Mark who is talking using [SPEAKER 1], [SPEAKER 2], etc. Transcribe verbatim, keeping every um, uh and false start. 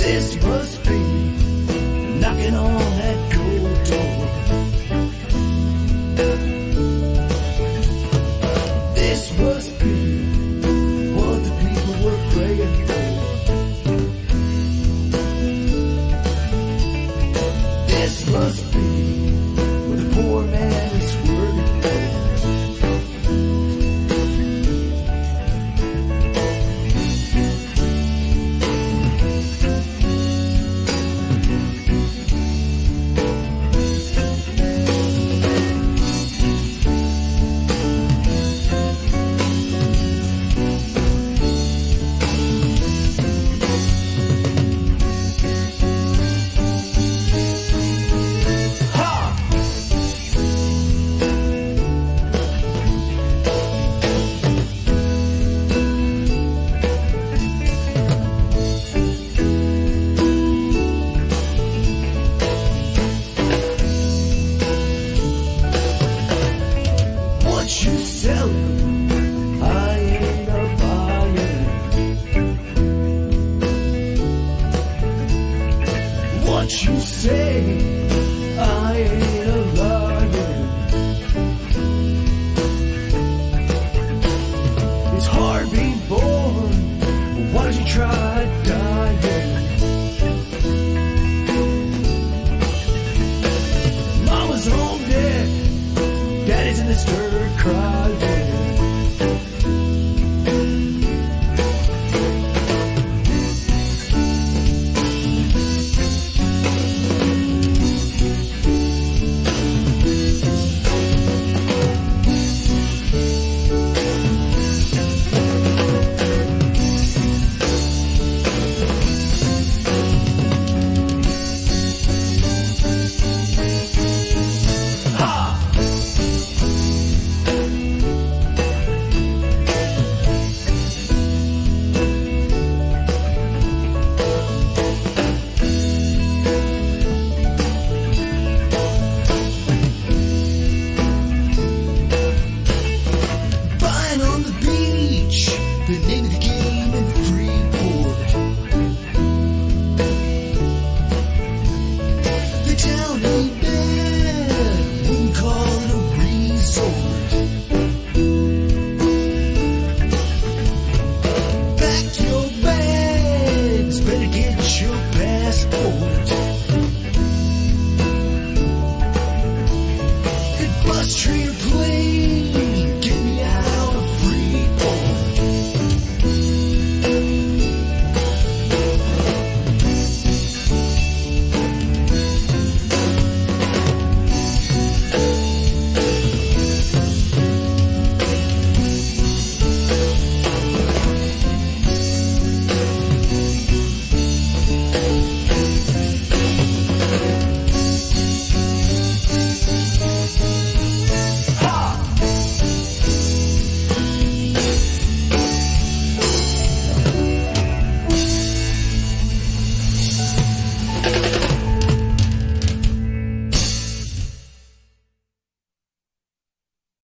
[SPEAKER 1] This must be knocking on that cold door. This must be what the people were praying for. This must be what the poor man is working for. You sell it, I ain't a buyer. What you say, I ain't a liar. It's hard being born, why don't you try